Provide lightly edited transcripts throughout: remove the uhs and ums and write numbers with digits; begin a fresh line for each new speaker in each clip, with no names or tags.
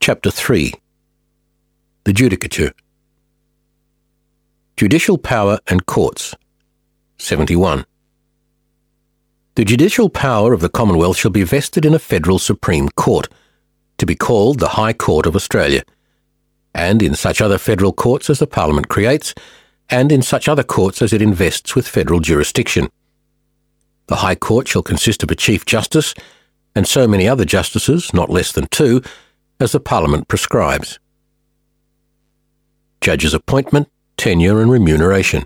Chapter 3. The Judicature. Judicial Power and Courts. 71. The judicial power of the Commonwealth shall be vested in a Federal Supreme Court, to be called the High Court of Australia, and in such other federal courts as the Parliament creates, and in such other courts as it invests with federal jurisdiction. The High Court shall consist of a Chief Justice, and so many other justices, not less than 2, as the Parliament prescribes. Judges' appointment, tenure and remuneration.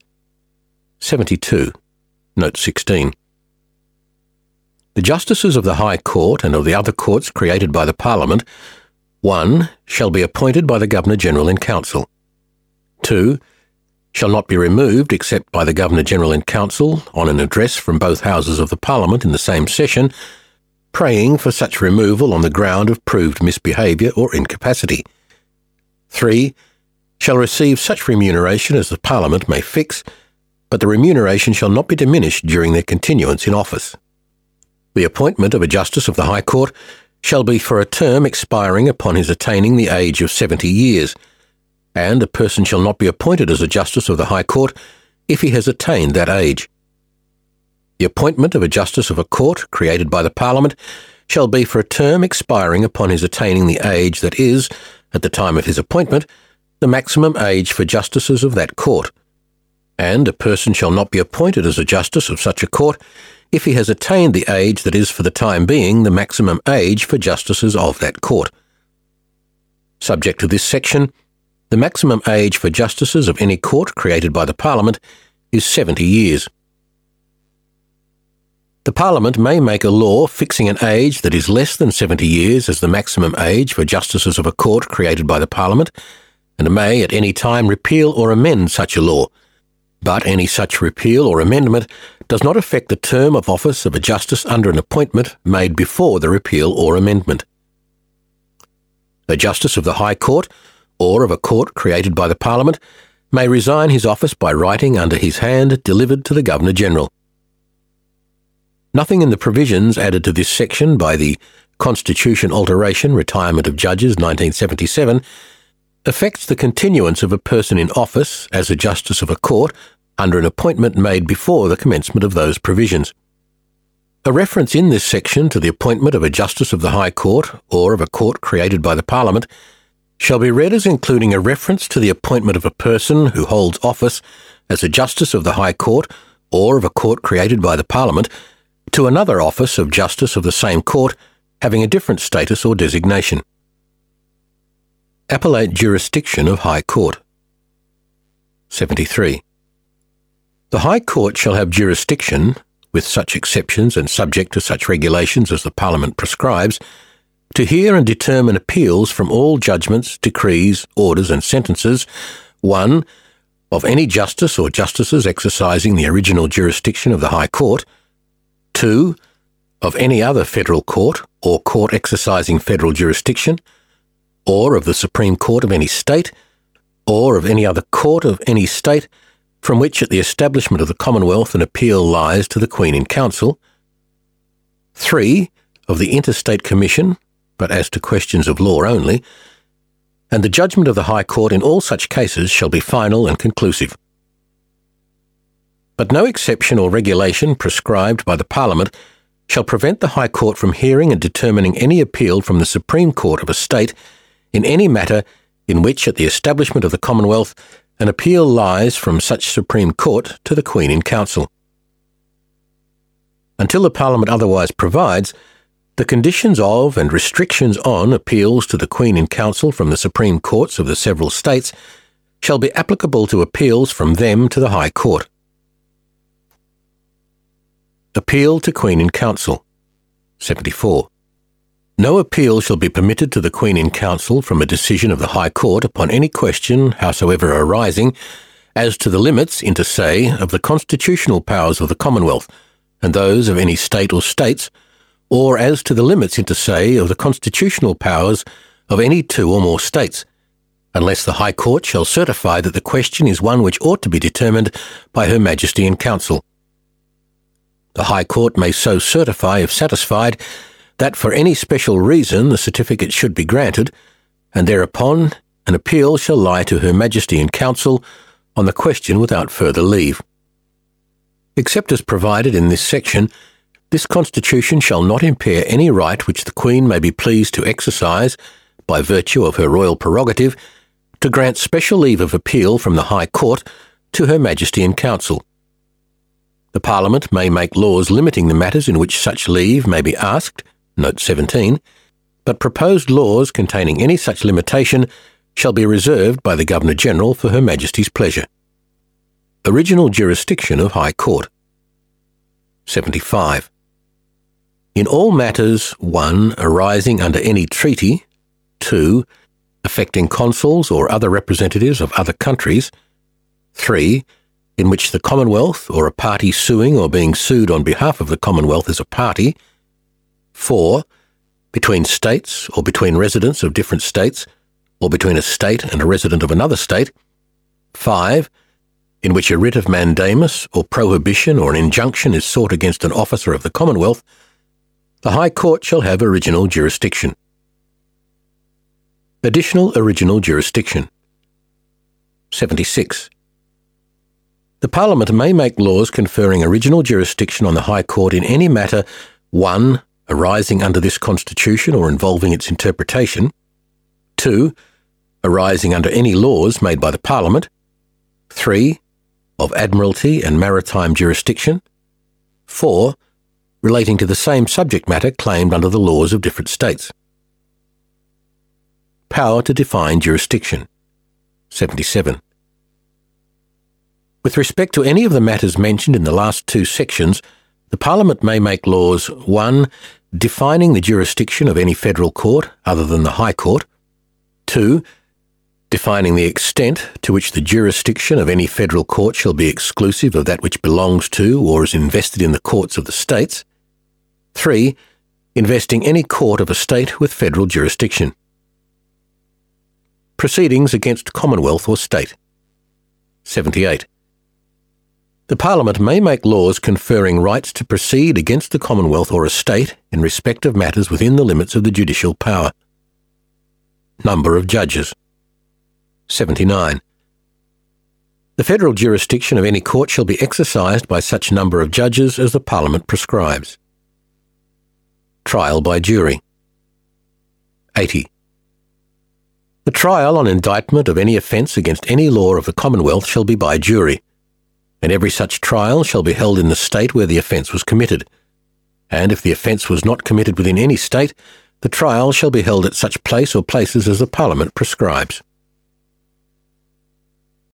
72. Note 16. The justices of the High Court and of the other courts created by the Parliament, 1. Shall be appointed by the Governor-General in Council. 2. Shall not be removed except by the Governor-General in Council on an address from both houses of the Parliament in the same session, praying for such removal on the ground of proved misbehaviour or incapacity. 3. Shall receive such remuneration as the Parliament may fix, but the remuneration shall not be diminished during their continuance in office. The appointment of a Justice of the High Court shall be for a term expiring upon his attaining the age of 70 years, and a person shall not be appointed as a Justice of the High Court if he has attained that age. The appointment of a Justice of a Court created by the Parliament shall be for a term expiring upon his attaining the age that is, at the time of his appointment, the maximum age for justices of that court, and a person shall not be appointed as a Justice of such a court if he has attained the age that is for the time being the maximum age for justices of that court. Subject to this section, the maximum age for justices of any court created by the Parliament is 70 years. The Parliament may make a law fixing an age that is less than 70 years as the maximum age for justices of a court created by the Parliament, and may at any time repeal or amend such a law, but any such repeal or amendment does not affect the term of office of a justice under an appointment made before the repeal or amendment. A Justice of the High Court, or of a court created by the Parliament, may resign his office by writing under his hand delivered to the Governor-General. Nothing in the provisions added to this section by the Constitution Alteration Retirement of Judges 1977 affects the continuance of a person in office as a Justice of a Court under an appointment made before the commencement of those provisions. A reference in this section to the appointment of a Justice of the High Court or of a court created by the Parliament shall be read as including a reference to the appointment of a person who holds office as a Justice of the High Court or of a court created by the Parliament to another office of Justice of the same court having a different status or designation. Appellate Jurisdiction of High Court. 73. The High Court shall have jurisdiction, with such exceptions and subject to such regulations as the Parliament prescribes, to hear and determine appeals from all judgments, decrees, orders and sentences, 1. Of any justice or justices exercising the original jurisdiction of the High Court, 2. Of any other federal court or court exercising federal jurisdiction, or of the Supreme Court of any state, or of any other court of any state from which at the establishment of the Commonwealth an appeal lies to the Queen in Council, 3. Of the Interstate Commission, but as to questions of law only, and the judgment of the High Court in all such cases shall be final and conclusive. But no exception or regulation prescribed by the Parliament shall prevent the High Court from hearing and determining any appeal from the Supreme Court of a state in any matter in which at the establishment of the Commonwealth an appeal lies from such Supreme Court to the Queen in Council. Until the Parliament otherwise provides, the conditions of and restrictions on appeals to the Queen in Council from the Supreme Courts of the several states shall be applicable to appeals from them to the High Court. Appeal to Queen in Council. 74. No appeal shall be permitted to the Queen in Council from a decision of the High Court upon any question, howsoever arising, as to the limits, inter se, of the constitutional powers of the Commonwealth, and those of any state or states, or as to the limits, inter se, of the constitutional powers of any 2 or more states, unless the High Court shall certify that the question is one which ought to be determined by Her Majesty in Council. The High Court may so certify, if satisfied, that for any special reason the certificate should be granted, and thereupon an appeal shall lie to Her Majesty in Council on the question without further leave. Except as provided in this section, this Constitution shall not impair any right which the Queen may be pleased to exercise, by virtue of her royal prerogative, to grant special leave of appeal from the High Court to Her Majesty in Council. The Parliament may make laws limiting the matters in which such leave may be asked, note 17, but proposed laws containing any such limitation shall be reserved by the Governor-General for Her Majesty's pleasure. Original jurisdiction of High Court. 75. In all matters 1. Arising under any treaty, 2. Affecting consuls or other representatives of other countries, 3. In which the Commonwealth or a party suing or being sued on behalf of the Commonwealth is a party, 4. Between states or between residents of different states, or between a state and a resident of another state, 5. In which a writ of mandamus or prohibition or an injunction is sought against an officer of the Commonwealth, the High Court shall have original jurisdiction. Additional original jurisdiction. 76. The Parliament may make laws conferring original jurisdiction on the High Court in any matter 1. Arising under this Constitution or involving its interpretation, 2. Arising under any laws made by the Parliament, 3. Of Admiralty and maritime jurisdiction, 4. Relating to the same subject matter claimed under the laws of different states. Power to define jurisdiction. 77. With respect to any of the matters mentioned in the last two sections, the Parliament may make laws 1. Defining the jurisdiction of any federal court other than the High Court, 2. Defining the extent to which the jurisdiction of any federal court shall be exclusive of that which belongs to or is invested in the courts of the states, 3. Investing any court of a state with federal jurisdiction. Proceedings against Commonwealth or state. 78. The Parliament may make laws conferring rights to proceed against the Commonwealth or a state in respect of matters within the limits of the judicial power. Number of judges. 79. The federal jurisdiction of any court shall be exercised by such number of judges as the Parliament prescribes. Trial by jury. 80. The trial on indictment of any offence against any law of the Commonwealth shall be by jury, and every such trial shall be held in the state where the offence was committed, and if the offence was not committed within any state, the trial shall be held at such place or places as the Parliament prescribes.